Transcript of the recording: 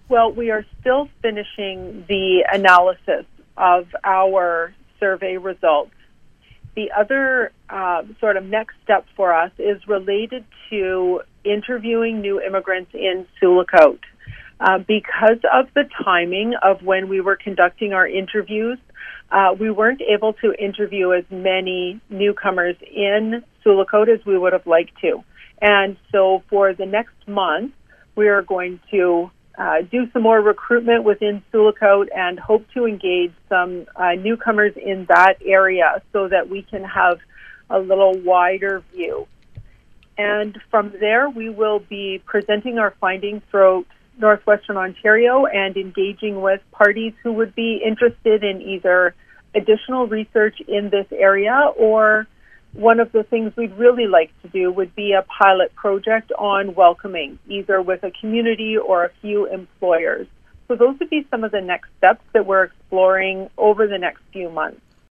Well, we are still finishing the analysis of our survey results. The other sort of next step for us is related to interviewing new immigrants in Sioux Lookout. Because of the timing of when we were conducting our interviews, we weren't able to interview as many newcomers in Sioux Lookout as we would have liked to. And so for the next month, we are going to do some more recruitment within Sioux Lookout and hope to engage some newcomers in that area so that we can have a little wider view. And from there, we will be presenting our findings throughout Northwestern Ontario and engaging with parties who would be interested in either additional research in this area, or one of the things we'd really like to do would be a pilot project on welcoming, either with a community or a few employers. So those would be some of the next steps that we're exploring over the next few months.